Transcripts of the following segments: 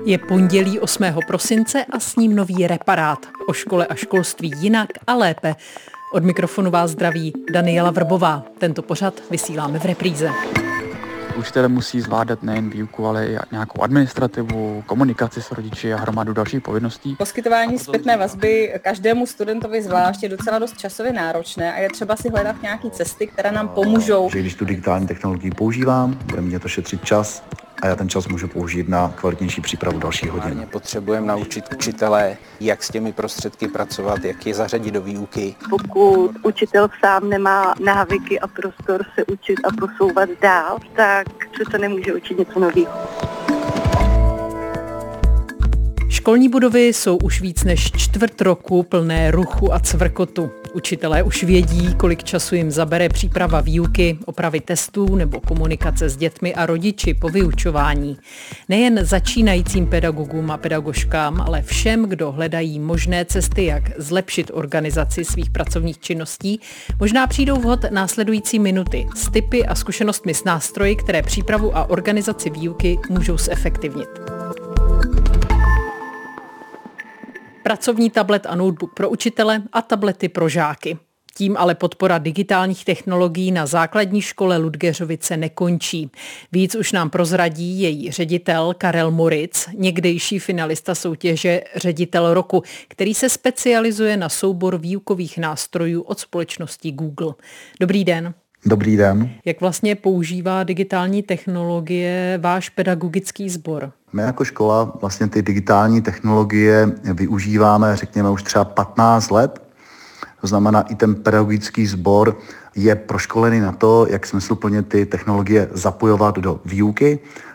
Je pondělí 8. prosince a s ním nový Reparát. O škole a školství jinak a lépe. Od mikrofonu vás zdraví Daniela Vrbová. Tento pořad vysíláme v repríze. Učitelé musí zvládat nejen výuku, ale i nějakou administrativu, komunikaci s rodiči a hromadu dalších povinností. Poskytování zpětné vazby každému studentovi zvlášť je docela dost časově náročné a je třeba si hledat nějaké cesty, které nám pomůžou. Že když tu digitální technologii používám, bude mě to šetřit čas a já ten čas můžu použít na kvalitnější přípravu dalších hodin. Potřebujeme naučit učitele, jak s těmi prostředky pracovat, jak je zařadit do výuky. Pokud učitel sám nemá návyky a prostor se učit a posouvat dál, tak přece nemůže učit něco nového. Školní budovy jsou už víc než čtvrt roku plné ruchu a cvrkotu. Učitelé už vědí, kolik času jim zabere příprava výuky, opravy testů nebo komunikace s dětmi a rodiči po vyučování. Nejen začínajícím pedagogům a pedagožkám, ale všem, kdo hledají možné cesty, jak zlepšit organizaci svých pracovních činností, možná přijdou vhod následující minuty s tipy a zkušenostmi s nástroji, které přípravu a organizaci výuky můžou zefektivnit. Pracovní tablet a notebook pro učitele a tablety pro žáky. Tím ale podpora digitálních technologií na základní škole Ludgeřovice nekončí. Víc už nám prozradí její ředitel Karel Moritz, někdejší finalista soutěže Ředitel roku, který se specializuje na soubor výukových nástrojů od společnosti Google. Dobrý den. Dobrý den. Jak vlastně používá digitální technologie váš pedagogický sbor? My jako škola vlastně ty digitální technologie využíváme, řekněme, už třeba 15 let. To znamená, i ten pedagogický sbor je proškolený na to, jak smysluplně ty technologie zapojovat do výuky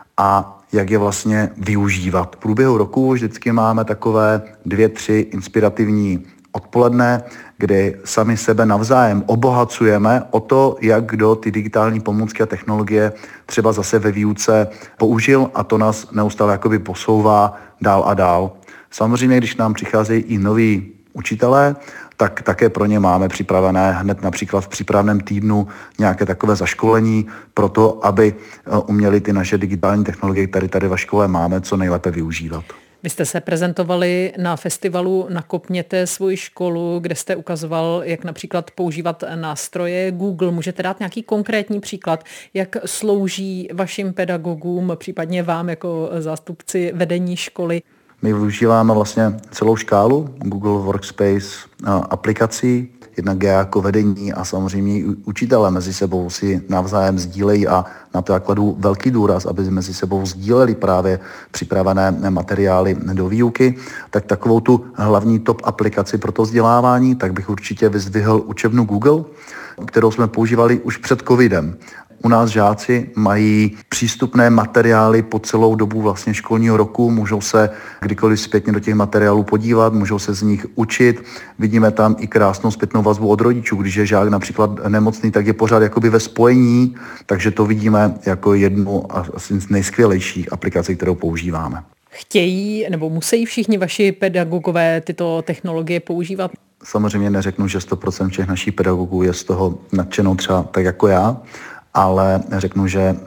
a jak je vlastně využívat. V průběhu roku vždycky máme takové 2-3 inspirativní odpoledne, kdy sami sebe navzájem obohacujeme o to, jak kdo ty digitální pomůcky a technologie třeba zase ve výuce použil a to nás neustále jakoby posouvá dál a dál. Samozřejmě, když nám přicházejí i noví učitelé, tak také pro ně máme připravené hned například v přípravném týdnu nějaké takové zaškolení pro to, aby uměli ty naše digitální technologie, které tady ve škole máme, co nejlépe využívat. Vy jste se prezentovali na festivalu Nakopněte svoji školu, kde jste ukazoval, jak například používat nástroje Google. Můžete dát nějaký konkrétní příklad, jak slouží vašim pedagogům, případně vám jako zástupci vedení školy? My využíváme vlastně celou škálu Google Workspace aplikací, jednak já jako vedení a samozřejmě i učitelé mezi sebou si navzájem sdílejí a na to já kladu velký důraz, aby mezi sebou sdíleli právě připravené materiály do výuky. Tak takovou tu hlavní top aplikaci pro to vzdělávání, tak bych určitě vyzdvihl učebnu Google, kterou jsme používali už před covidem. U nás žáci mají přístupné materiály po celou dobu vlastně školního roku, můžou se kdykoliv zpětně do těch materiálů podívat, můžou se z nich učit. Vidíme tam i krásnou zpětnou vazbu od rodičů, když je žák například nemocný, tak je pořád jakoby ve spojení, takže to vidíme jako jednu asi z nejskvělejších aplikací, kterou používáme. Chtějí nebo musí všichni vaši pedagogové tyto technologie používat? Samozřejmě neřeknu, že 100% všech našich pedagogů je z toho nadšenou třeba tak jako já, ale řeknu, že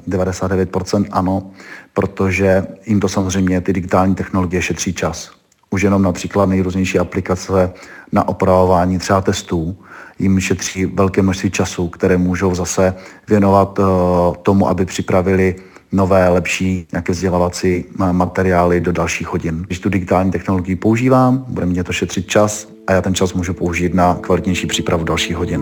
99% ano, protože jim to samozřejmě ty digitální technologie šetří čas. Už jenom například nejrůznější aplikace na opravování třeba testů jim šetří velké množství času, které můžou zase věnovat tomu, aby připravili nové, lepší nějaké vzdělávací materiály do dalších hodin. Když tu digitální technologii používám, bude mě to šetřit čas a já ten čas můžu použít na kvalitnější přípravu dalších hodin.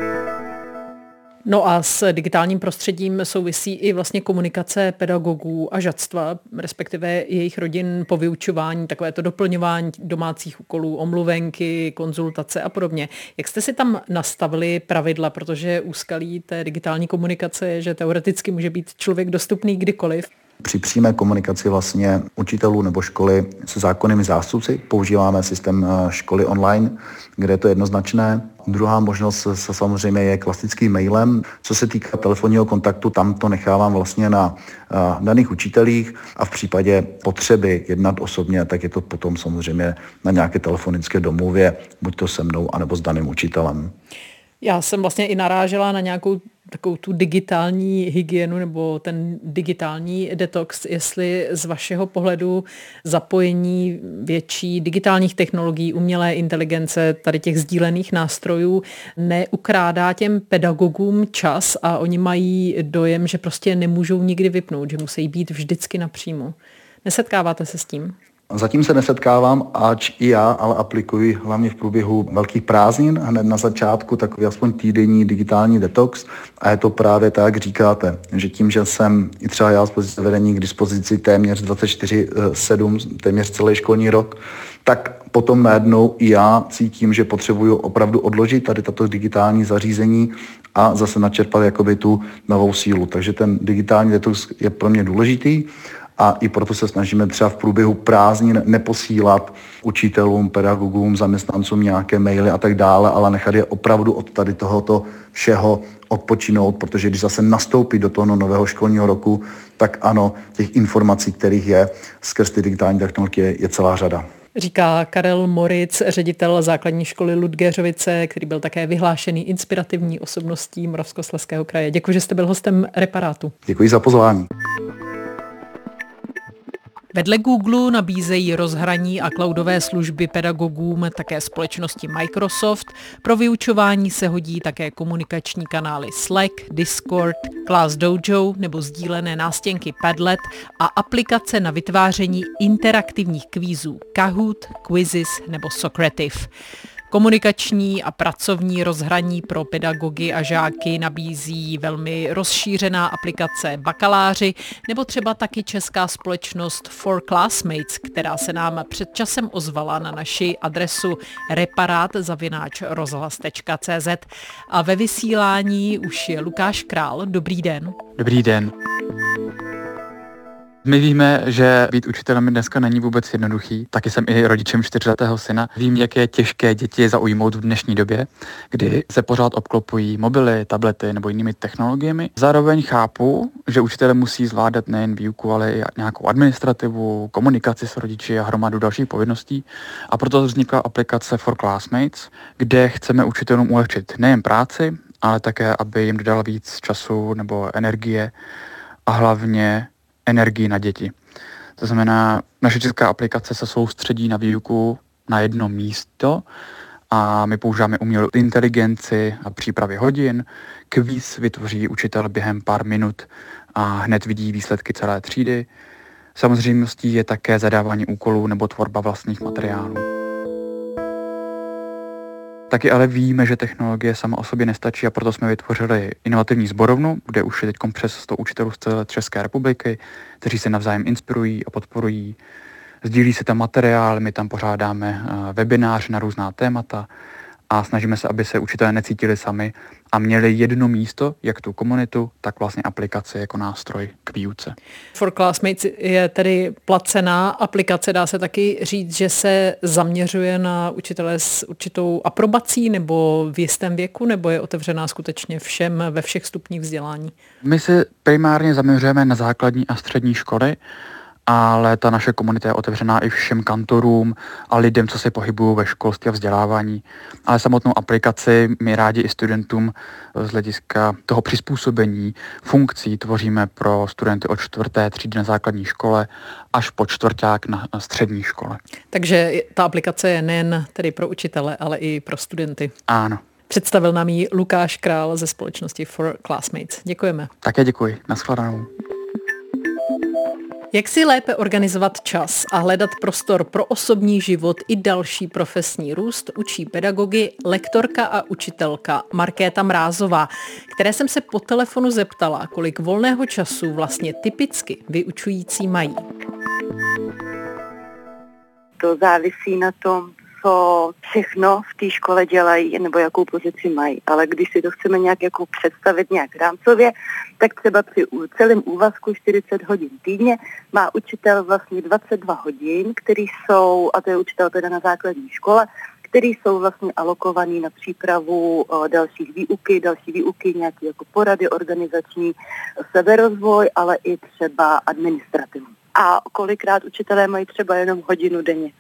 No a s digitálním prostředím souvisí i vlastně komunikace pedagogů a žáctva, respektive jejich rodin po vyučování, takové to doplňování domácích úkolů, omluvenky, konzultace a podobně. Jak jste si tam nastavili pravidla, protože úskalí té digitální komunikace je, že teoreticky může být člověk dostupný kdykoliv? Při přímé komunikaci vlastně učitelů nebo školy se zákonnými zástupci používáme systém školy online, kde je to jednoznačné. Druhá možnost se samozřejmě je klasickým mailem. Co se týká telefonního kontaktu, tam to nechávám vlastně na daných učitelích a v případě potřeby jednat osobně, tak je to potom samozřejmě na nějaké telefonické domluvě, buď to se mnou, anebo s daným učitelem. Já jsem vlastně i narážela na nějakou takovou tu digitální hygienu nebo ten digitální detox, jestli z vašeho pohledu zapojení větší digitálních technologií, umělé inteligence, tady těch sdílených nástrojů neukrádá těm pedagogům čas a oni mají dojem, že prostě nemůžou nikdy vypnout, že musí být vždycky napřímo. Nesetkáváte se s tím? Zatím se nesetkávám, ač i já, ale aplikuji hlavně v průběhu velkých prázdnin, hned na začátku takový aspoň týdenní digitální detox a je to právě tak, jak říkáte, že tím, že jsem i třeba já z pozice vedení k dispozici téměř 24/7, téměř celý školní rok, tak potom najednou i já cítím, že potřebuju opravdu odložit tady tato digitální zařízení a zase načerpat jakoby tu novou sílu. Takže ten digitální detox je pro mě důležitý. A i proto se snažíme třeba v průběhu prázdnin neposílat učitelům, pedagogům, zaměstnancům nějaké maily a tak dále, ale nechat je opravdu od tady tohoto všeho odpočinout, protože když zase nastoupí do toho nového školního roku, tak ano, těch informací, kterých je skrz ty digitální technologie, je celá řada. Říká Karel Moritz, ředitel základní školy Ludgéřovice, který byl také vyhlášený inspirativní osobností Moravskoslezského kraje. Děkuji, že jste byl hostem Reparátu. Děkuji za pozvání. Vedle Google nabízejí rozhraní a cloudové služby pedagogům také společnosti Microsoft. Pro vyučování se hodí také komunikační kanály Slack, Discord, Class Dojo nebo sdílené nástěnky Padlet a aplikace na vytváření interaktivních kvízů Kahoot, Quizzes nebo Socrative. Komunikační a pracovní rozhraní pro pedagogy a žáky nabízí velmi rozšířená aplikace Bakaláři nebo třeba taky česká společnost For Classmates, která se nám před časem ozvala na naši adresu reparat@rozhlas.cz. A ve vysílání už je Lukáš Král. Dobrý den. Dobrý den. My víme, že být učitelem dneska není vůbec jednoduchý. Taky jsem i rodičem 4letého syna. Vím, jak je těžké děti zaujmout v dnešní době, kdy se pořád obklopují mobily, tablety nebo jinými technologiemi. Zároveň chápu, že učitelé musí zvládat nejen výuku, ale i nějakou administrativu, komunikaci s rodiči a hromadu dalších povinností. A proto vznikla aplikace For Classmates, kde chceme učitelům ulehčit nejen práci, ale také, aby jim dodal víc času nebo energie a hlavně energii na děti. To znamená, naše česká aplikace se soustředí na výuku na jedno místo a my používáme umělou inteligenci a přípravy hodin. Kvíz vytvoří učitel během pár minut a hned vidí výsledky celé třídy. Samozřejmostí je také zadávání úkolů nebo tvorba vlastních materiálů. Taky ale víme, že technologie sama o sobě nestačí a proto jsme vytvořili inovativní sborovnu, kde už je teď přes 100 učitelů z celé České republiky, kteří se navzájem inspirují a podporují. Sdílí se tam materiál, my tam pořádáme webináře na různá témata a snažíme se, aby se učitelé necítili sami a měli jedno místo, jak tu komunitu, tak vlastně aplikaci jako nástroj k výuce. For Classmates je tedy placená aplikace, dá se taky říct, že se zaměřuje na učitele s určitou aprobací nebo v jistém věku, nebo je otevřená skutečně všem ve všech stupních vzdělání? My se primárně zaměřujeme na základní a střední školy, ale ta naše komunita je otevřená i všem kantorům a lidem, co se pohybují ve školství a vzdělávání. Ale samotnou aplikaci my rádi i studentům z hlediska toho přizpůsobení funkcí tvoříme pro studenty od 4. třídy na základní škole až po čtvrťák na střední škole. Takže ta aplikace je nejen tedy pro učitele, ale i pro studenty. Ano. Představil nám ji Lukáš Král ze společnosti For Classmates. Děkujeme. Také děkuji. Nashledanou. Jak si lépe organizovat čas a hledat prostor pro osobní život i další profesní růst, učí pedagogy, lektorka a učitelka Markéta Mrázová, které jsem se po telefonu zeptala, kolik volného času vlastně typicky vyučující mají. To závisí na tom, co všechno v té škole dělají nebo jakou pozici mají. Ale když si to chceme nějak jako představit nějak rámcově, tak třeba při celém úvazku 40 hodin týdně má učitel vlastně 22 hodin, který jsou, a to je učitel teda na základní škole, který jsou vlastně alokovaný na přípravu další výuky, nějaké jako porady organizační, seberozvoj, ale i třeba administrativu. A kolikrát učitelé mají třeba jenom hodinu denně.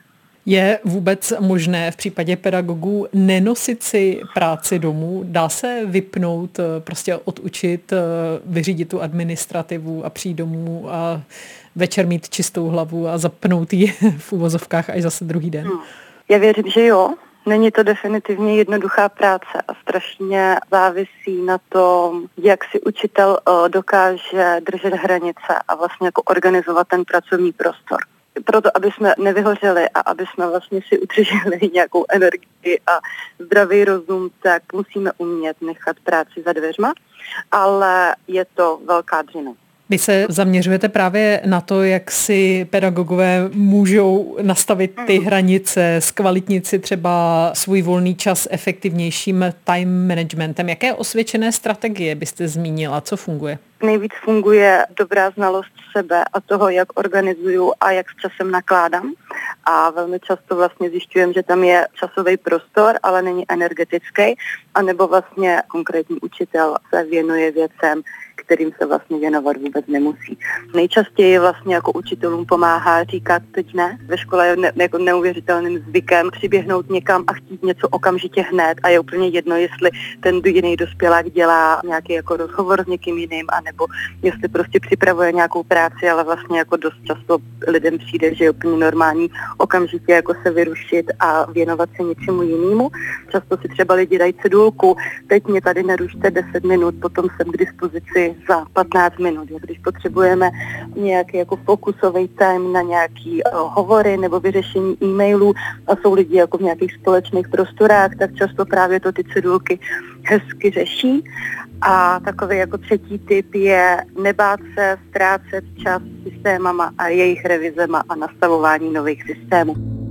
Je vůbec možné v případě pedagogů nenosit si práci domů? Dá se vypnout, prostě odučit, vyřídit tu administrativu a přijít domů a večer mít čistou hlavu a zapnout ji v uvozovkách až zase druhý den? Já věřím, že jo. Není to definitivně jednoduchá práce a strašně závisí na tom, jak si učitel dokáže držet hranice a vlastně jako organizovat ten pracovní prostor. Proto, aby jsme nevyhořeli a aby jsme vlastně si udrželi nějakou energii a zdravý rozum, tak musíme umět nechat práci za dveřma, ale je to velká dřina. Vy se zaměřujete právě na to, jak si pedagogové můžou nastavit ty hranice, zkvalitnit si třeba svůj volný čas efektivnějším time managementem. Jaké osvědčené strategie byste zmínila? Co funguje? Nejvíc funguje dobrá znalost sebe a toho, jak organizuju a jak s časem nakládám. A velmi často vlastně zjišťujem, že tam je časový prostor, ale není energetický, anebo vlastně konkrétní učitel se věnuje věcem, kterým se vlastně věnovat vůbec nemusí. Nejčastěji vlastně jako učitelům pomáhá říkat teď ne. Ve škole je jako neuvěřitelným zvykem přiběhnout někam a chtít něco okamžitě hned a je úplně jedno, jestli ten jiný dospělák dělá nějaký jako rozhovor s někým jiným, anebo jestli prostě připravuje nějakou práci, ale vlastně jako dost často lidem přijde, že je úplně normální okamžitě jako se vyrušit a věnovat se něčemu jinému. Často si třeba lidi dají cedulku, teď mě tady nerušte 10 minut, potom jsem k dispozici za 15 minut. Když potřebujeme nějaký jako fokusový time na nějaký hovory nebo vyřešení e-mailů a jsou lidi jako v nějakých společných prostorách, tak často právě to ty cedulky hezky řeší. A takový jako třetí tip je nebát se ztrácet čas systémama a jejich revizema a nastavování nových systémů.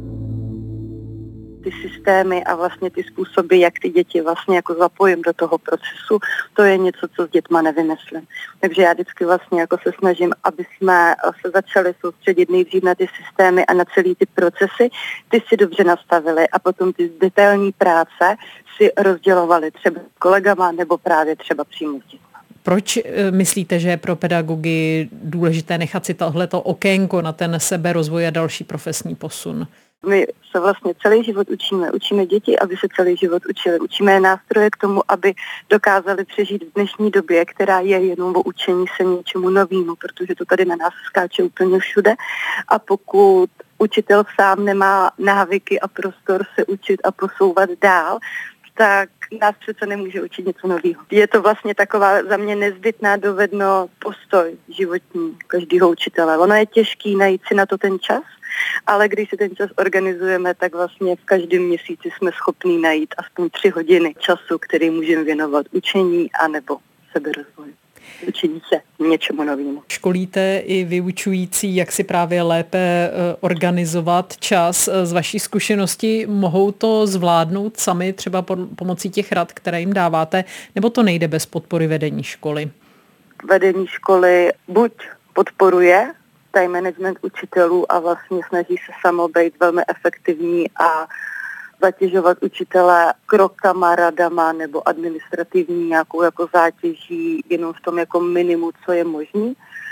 Ty systémy a vlastně ty způsoby, jak ty děti vlastně jako zapojím do toho procesu, to je něco, co s dětma nevymyslím. Takže já vždycky vlastně jako se snažím, aby jsme se začali soustředit nejdřív na ty systémy a na celý ty procesy, ty si dobře nastavili a potom ty detailní práce si rozdělovali třeba s kolegama nebo právě třeba přímo s dětmi. Proč myslíte, že je pro pedagogy důležité nechat si tohleto okénko na ten seberozvoj a další profesní posun? My se vlastně celý život učíme děti, aby se celý život učili. Učíme je nástroje k tomu, aby dokázali přežít v dnešní době, která je jenom o učení se něčemu novému, protože to tady na nás skáče úplně všude. A pokud učitel sám nemá návyky a prostor se učit a posouvat dál, tak nás přece nemůže učit něco nového. Je to vlastně taková za mě nezbytná dovednost, postoj životní každého učitele. Ono je těžký najít si na to ten čas, ale když si ten čas organizujeme, tak vlastně v každém měsíci jsme schopní najít aspoň 3 hodiny času, který můžeme věnovat učení anebo seberozvoji. Učení se něčemu novému. Školíte i vyučující, jak si právě lépe organizovat čas. Z vaší zkušenosti mohou to zvládnout sami třeba pomocí těch rad, které jim dáváte, nebo to nejde bez podpory vedení školy? Vedení školy buď podporuje time management učitelů a vlastně snaží se samo být velmi efektivní a zatěžovat učitele krokama, radama nebo administrativní nějakou jako zátěží jenom v tom jako minimu, co je možný.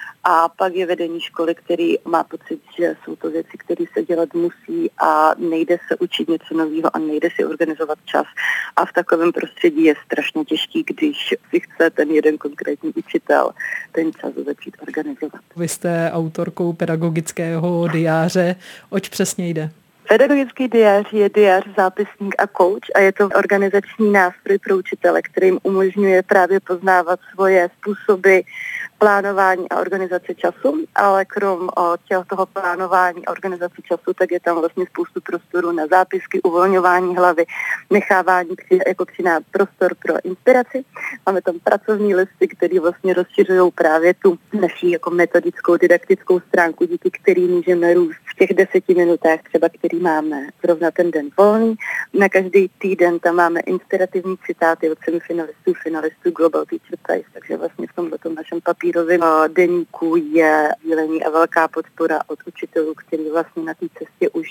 A pak je vedení školy, který má pocit, že jsou to věci, které se dělat musí a nejde se učit něco nového a nejde si organizovat čas. A v takovém prostředí je strašně těžký, když si chce ten jeden konkrétní učitel ten čas začít organizovat. Vy jste autorkou pedagogického diáře. Oč přesně jde? Pedagogický diář je diář, zápisník a coach a je to organizační nástroj pro učitele, který jim umožňuje právě poznávat svoje způsoby plánování a organizace času, ale krom toho plánování a organizace času, tak je tam vlastně spoustu prostoru na zápisky, uvolňování hlavy, nechávání jako přinát prostor pro inspiraci. Máme tam pracovní listy, které vlastně rozšiřují právě tu naší jako metodickou, didaktickou stránku, díky který můžeme růst v těch 10 minutách třeba, který máme zrovna ten den volný. Na každý týden tam máme inspirativní citáty od finalistů Global Teacher Prize, takže vlastně v tomto našem papírovém deníku je sdílení a velká podpora od učitelů, kteří vlastně na té cestě už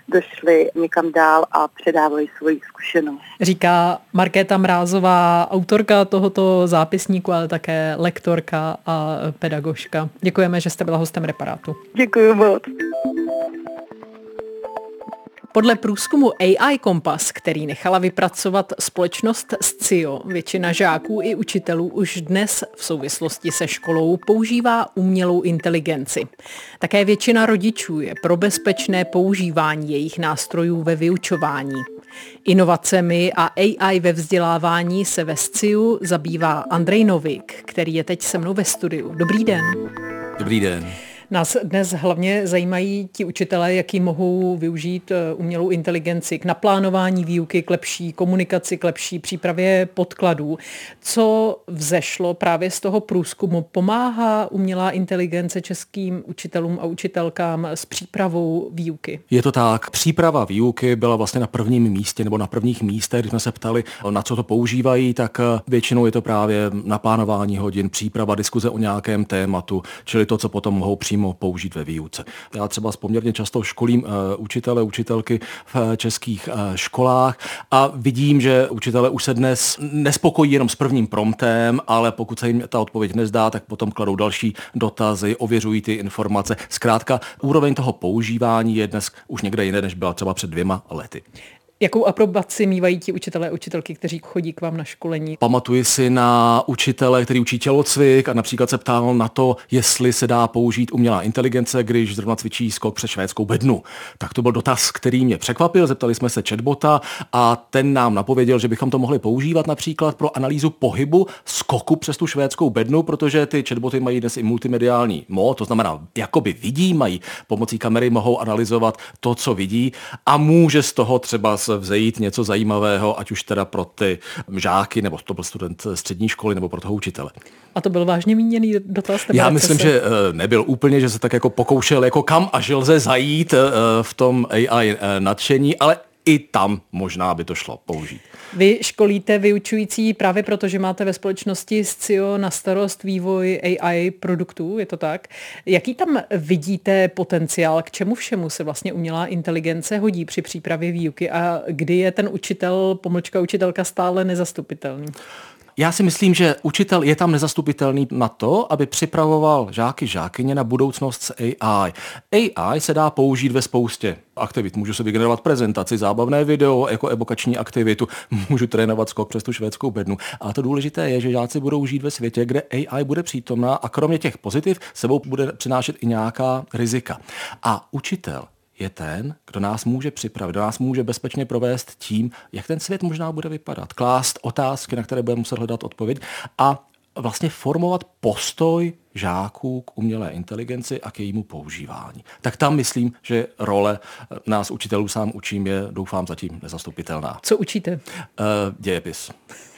došli někam dál a předávají svoji zkušenost. Říká Markéta Mrázová, autorka tohoto zápisníku, ale také lektorka a pedagožka. Děkujeme, že jste byla hostem Reparátu. Děkuji moc. Podle průzkumu AI Kompas, který nechala vypracovat společnost Scio, většina žáků i učitelů už dnes v souvislosti se školou používá umělou inteligenci. Také většina rodičů je pro bezpečné používání jejich nástrojů ve vyučování. Inovacemi a AI ve vzdělávání se ve Sciu zabývá Andrej Novík, který je teď se mnou ve studiu. Dobrý den. Dobrý den. Nás dnes hlavně zajímají ti učitelé, jaký mohou využít umělou inteligenci k naplánování výuky, k lepší komunikaci, k lepší přípravě podkladů. Co vzešlo právě z toho průzkumu? Pomáhá umělá inteligence českým učitelům a učitelkám s přípravou výuky? Je to tak. Příprava výuky byla vlastně na prvním místě nebo na prvních místech, když jsme se ptali, na co to používají, tak většinou je to právě naplánování hodin, příprava, diskuze o nějakém tématu, čili to, co potom mohou přímo použít ve výuce. Já třeba poměrně často školím učitele, učitelky v českých školách a vidím, že učitele už se dnes nespokojí jenom s prvním promptem, ale pokud se jim ta odpověď nezdá, tak potom kladou další dotazy, ověřují ty informace. Zkrátka, úroveň toho používání je dnes už někde jiné, než byla třeba před 2 lety. Jakou aprobaci mívají ti učitelé a učitelky, kteří chodí k vám na školení? Pamatuji si na učitele, který učí tělocvik a například se ptal na to, jestli se dá použít umělá inteligence, když zrovna cvičí skok přes švédskou bednu. Tak to byl dotaz, který mě překvapil. Zeptali jsme se chatbota a ten nám napověděl, že bychom to mohli používat například pro analýzu pohybu skoku přes tu švédskou bednu, protože ty chatboty mají dnes i multimediální mód, to znamená, jakoby vidí, mají pomocí kamery mohou analyzovat to, co vidí a může z toho třeba vzejít něco zajímavého, ať už teda pro ty žáky, nebo to byl student střední školy, nebo pro toho učitele. A to byl vážně míněný dotaz? Já myslím, že nebyl úplně, že se tak jako pokoušel, jako kam až lze zajít v tom AI nadšení, ale i tam možná by to šlo použít. Vy školíte vyučující právě proto, že máte ve společnosti Scio na starost vývoj AI produktů, je to tak? Jaký tam vidíte potenciál, k čemu všemu se vlastně umělá inteligence hodí při přípravě výuky a kdy je ten učitel, pomlčka učitelka stále nezastupitelný? Já si myslím, že učitel je tam nezastupitelný na to, aby připravoval žáky, žákyně na budoucnost s AI. AI se dá použít ve spoustě aktivit. Můžu si vygenerovat prezentaci, zábavné video, jako evokační aktivitu, můžu trénovat skok přes tu švédskou bednu. A to důležité je, že žáci budou žít ve světě, kde AI bude přítomná a kromě těch pozitiv sebou bude přinášet i nějaká rizika. A učitel je ten, kdo nás může připravit, kdo nás může bezpečně provést tím, jak ten svět možná bude vypadat, klást otázky, na které bude muset hledat odpověď a vlastně formovat postoj žáků k umělé inteligenci a k jejímu používání. Tak tam myslím, že role nás učitelů sám učím je, doufám, zatím nezastupitelná. Co učíte? Dějepis.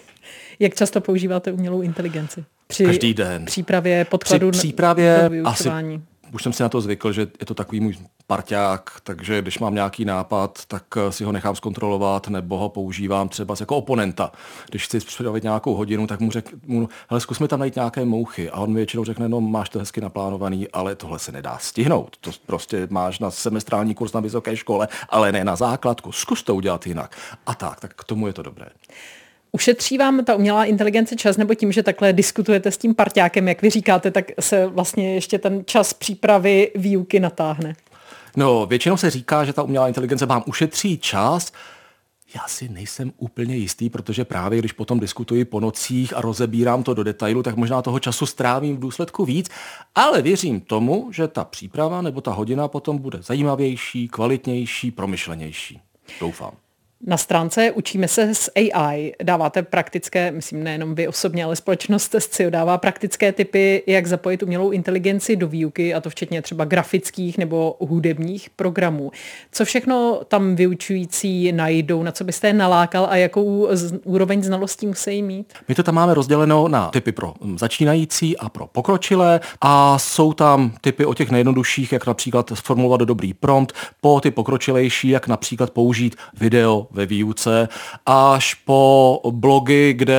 Jak často používáte umělou inteligenci? Každý den. Přípravě podkladu Při přípravě do vyučování? Asi už jsem si na to zvykl, že je to takový můj parťák, takže když mám nějaký nápad, tak si ho nechám zkontrolovat nebo ho používám třeba jako oponenta. Když chci připravit nějakou hodinu, tak mu řeknu, hele, zkus mi tam najít nějaké mouchy. A on mi většinou řekne, no máš to hezky naplánovaný, ale tohle se nedá stihnout. To prostě máš na semestrální kurz na vysoké škole, ale ne na základku. Zkus to udělat jinak. A tak k tomu je to dobré. Ušetří vám ta umělá inteligence čas, nebo tím, že takhle diskutujete s tím parťákem, jak vy říkáte, tak se vlastně ještě ten čas přípravy výuky natáhne? No, většinou se říká, že ta umělá inteligence vám ušetří čas. Já si nejsem úplně jistý, protože právě když potom diskutuji po nocích a rozebírám to do detailu, tak možná toho času strávím v důsledku víc, ale věřím tomu, že ta příprava nebo ta hodina potom bude zajímavější, kvalitnější, promyšlenější. Doufám. Na stránce Učíme se s AI dáváte praktické, myslím nejenom vy osobně, ale společnost Scio dává praktické tipy, jak zapojit umělou inteligenci do výuky, a to včetně třeba grafických nebo hudebních programů. Co všechno tam vyučující najdou, na co byste je nalákal a jakou úroveň znalostí musí mít? My to tam máme rozděleno na tipy pro začínající a pro pokročilé a jsou tam tipy o těch nejjednodušších, jak například formulovat dobrý prompt, po ty pokročilejší, jak například použít video ve výuce, až po blogy, kde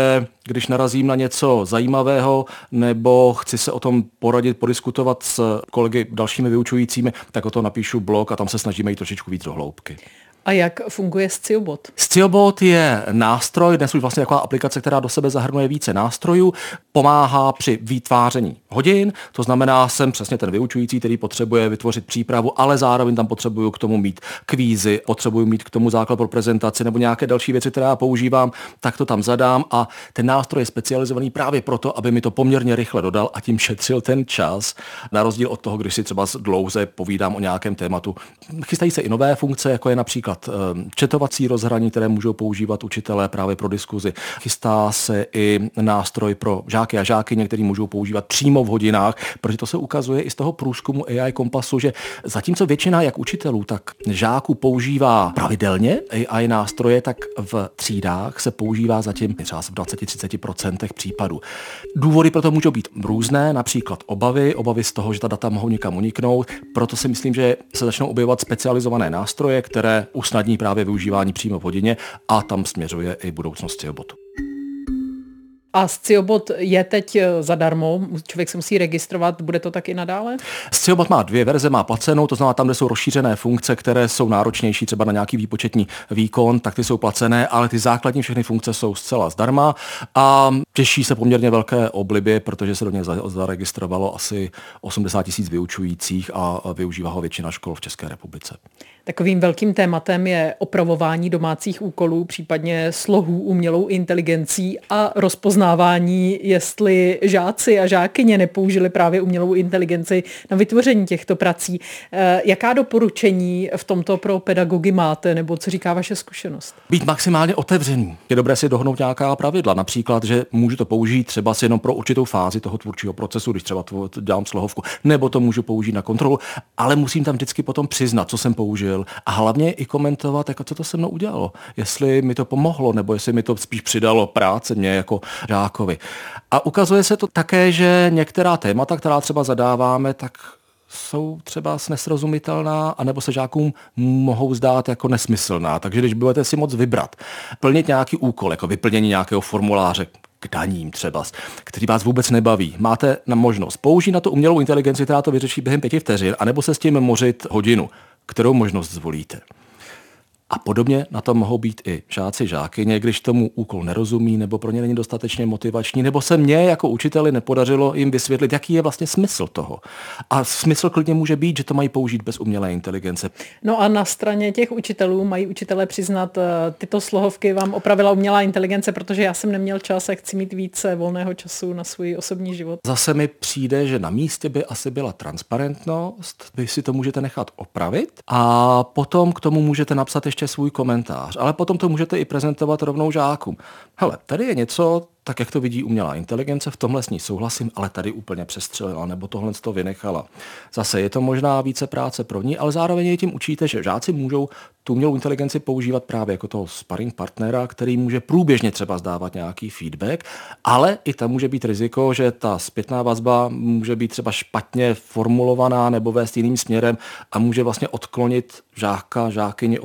když narazím na něco zajímavého nebo chci se o tom poradit, podiskutovat s kolegy dalšími vyučujícími, tak o to napíšu blog a tam se snažíme jít trošičku víc do hloubky. A jak funguje Sciobot? Sciobot je nástroj, dnes už vlastně taková aplikace, která do sebe zahrnuje více nástrojů, pomáhá při vytváření hodin, to znamená, jsem přesně ten vyučující, který potřebuje vytvořit přípravu, ale zároveň tam potřebuju k tomu mít kvízy, potřebuju mít k tomu základ pro prezentaci nebo nějaké další věci, které já používám, tak to tam zadám a ten nástroj je specializovaný právě proto, aby mi to poměrně rychle dodal a tím šetřil ten čas, na rozdíl od toho, když si třeba dlouze povídám o nějakém tématu. Chystají se i nové funkce, jako je například četovací rozhraní, které můžou používat učitelé právě pro diskuzi. Chystá se i nástroj pro žáky a žákyně, který můžou používat přímo v hodinách, protože to se ukazuje i z toho průzkumu AI Kompasu, že zatímco většina jak učitelů, tak žáků používá pravidelně AI nástroje, tak v třídách se používá zatím třeba v 20-30% případů. Důvody pro to můžou být různé, například obavy z toho, že ta data mohou někam uniknout, proto si myslím, že se začnou objevovat specializované nástroje, které usnadní právě využívání přímo v hodině a tam směřuje i budoucnost Sciobotu. A Sciobot je teď zadarmo, člověk se musí registrovat, bude to tak i nadále? Sciobot má 2 verze, má placenou, to znamená tam, kde jsou rozšířené funkce, které jsou náročnější třeba na nějaký výpočetní výkon, tak ty jsou placené, ale ty základní všechny funkce jsou zcela zdarma a těší se poměrně velké oblibě, protože se do něj zaregistrovalo asi 80 000 vyučujících a využívá ho většina škol v České republice. Takovým velkým tématem je opravování domácích úkolů, případně slohů umělou inteligencí a rozpoznávání, jestli žáci a žákyně nepoužili právě umělou inteligenci na vytvoření těchto prací. Jaká doporučení v tomto pro pedagogy máte, nebo co říká vaše zkušenost? Být maximálně otevřený. Je dobré si dohnout nějaká pravidla, například, že můžu to použít třeba si jenom pro určitou fázi toho tvůrčího procesu, když třeba dělám slohovku, nebo to můžu použít na kontrolu, ale musím tam vždycky potom přiznat, co jsem použil. A hlavně i komentovat, jako co to se mnou udělalo. Jestli mi to pomohlo, nebo jestli mi to spíš přidalo práce mě jako žákovi. A ukazuje se to také, že některá témata, která třeba zadáváme, tak jsou třeba nesrozumitelná, anebo se žákům mohou zdát jako nesmyslná. Takže když budete si moc vybrat, plnit nějaký úkol, jako vyplnění nějakého formuláře k daním třeba, který vás vůbec nebaví, máte na možnost použít na to umělou inteligenci, která to vyřeší během 5 vteřin, anebo se s tím mořit hodinu. Kterou možnost zvolíte. A podobně na to mohou být i žáci, žákyně, když tomu úkol nerozumí, nebo pro ně není dostatečně motivační, nebo se mně jako učiteli nepodařilo jim vysvětlit, jaký je vlastně smysl toho. A smysl klidně může být, že to mají použít bez umělé inteligence. No a na straně těch učitelů mají učitelé přiznat, tyto slohovky vám opravila umělá inteligence, protože já jsem neměl čas a chci mít více volného času na svůj osobní život. Zase mi přijde, že na místě by asi byla transparentnost, vy si to můžete nechat opravit a potom k tomu můžete napsat ještě svůj komentář, ale potom to můžete i prezentovat rovnou žákům. Hele, tady je něco, tak jak to vidí umělá inteligence, v tomhle s ní souhlasím, ale tady úplně přestřelila, nebo tohle to vynechala. Zase je to možná více práce pro ní, ale zároveň je tím učíte, že žáci můžou tu umělou inteligenci používat právě jako toho sparring partnera, který může průběžně třeba zdávat nějaký feedback, ale i tam může být riziko, že ta zpětná vazba může být třeba špatně formulovaná nebo vést jiným směrem a může vlastně odklonit žáka, žákyni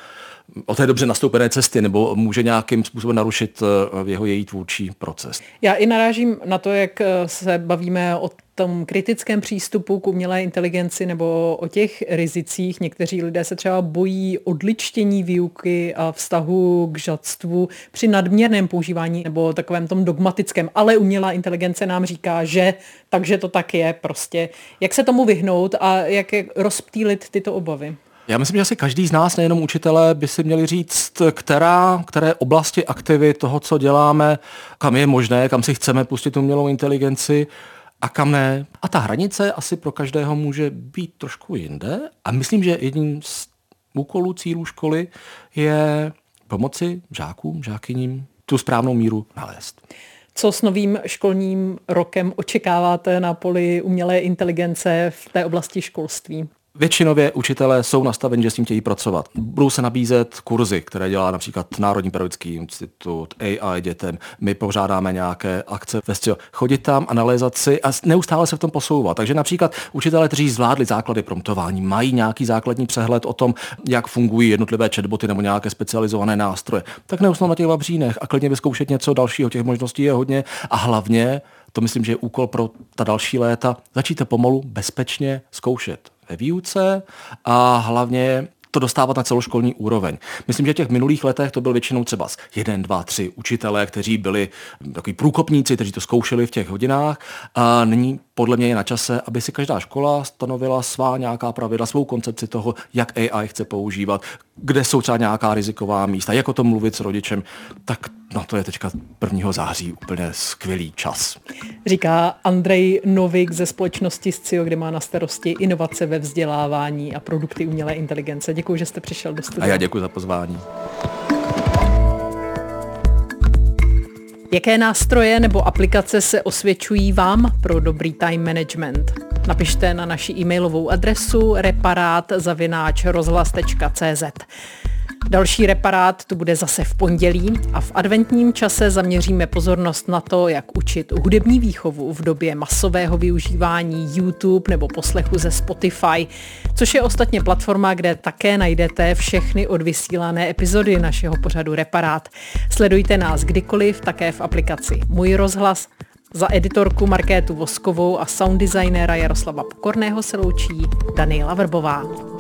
od té dobře nastoupené cesty, nebo může nějakým způsobem narušit její tvůrčí proces. Já i narážím na to, jak se bavíme o tom kritickém přístupu k umělé inteligenci nebo o těch rizicích. Někteří lidé se třeba bojí odličtění výuky a vztahu k žadstvu při nadměrném používání nebo takovém tom dogmatickém, ale umělá inteligence nám říká, že takže to tak je prostě. Jak se tomu vyhnout a jak rozptýlit tyto obavy? Já myslím, že asi každý z nás, nejenom učitelé, by si měli říct, které oblasti aktivit toho, co děláme, kam je možné, kam si chceme pustit umělou inteligenci a kam ne. A ta hranice asi pro každého může být trošku jinde. A myslím, že jedním z úkolů, cílů školy je pomoci žákům, žákyním tu správnou míru nalézt. Co s novým školním rokem očekáváte na poli umělé inteligence v té oblasti školství? Většinově učitelé jsou nastaveni, že s tím chtějí pracovat. Budou se nabízet kurzy, které dělá například Národní pedagogický institut, AI dětem. My pořádáme nějaké akce, chodit tam a nalézat si a neustále se v tom posouvat. Takže například učitelé, kteří zvládli základy promptování, mají nějaký základní přehled o tom, jak fungují jednotlivé chatboty nebo nějaké specializované nástroje, tak neusnou na těch vavřínech a klidně vyzkoušet něco dalšího. Těch možností je hodně a hlavně, to myslím, že je úkol pro ta další léta, začíte pomalu bezpečně zkoušet ve výuce a hlavně to dostávat na celoškolní úroveň. Myslím, že v těch minulých letech to byl většinou třeba 1, 2, 3 učitelé, kteří byli takový průkopníci, kteří to zkoušeli v těch hodinách a nyní podle mě je na čase, aby si každá škola stanovila svá nějaká pravidla, svou koncepci toho, jak AI chce používat, kde jsou třeba nějaká riziková místa, jak o tom mluvit s rodičem, tak no to je teďka 1. září úplně skvělý čas. Říká Andrej Novik ze společnosti Scio, kde má na starosti inovace ve vzdělávání a produkty umělé inteligence. Děkuji, že jste přišel do studia. A já děkuji za pozvání. Jaké nástroje nebo aplikace se osvědčují vám pro dobrý time management? Napište na naši e-mailovou adresu reparát@rozhlas.cz. Další Reparát tu bude zase v pondělí a v adventním čase zaměříme pozornost na to, jak učit hudební výchovu v době masového využívání YouTube nebo poslechu ze Spotify, což je ostatně platforma, kde také najdete všechny odvysílané epizody našeho pořadu Reparát. Sledujte nás kdykoliv, také v aplikaci Můj rozhlas. Za editorku Markétu Voskovou a sound designéra Jaroslava Pokorného se loučí Daniela Vrbová.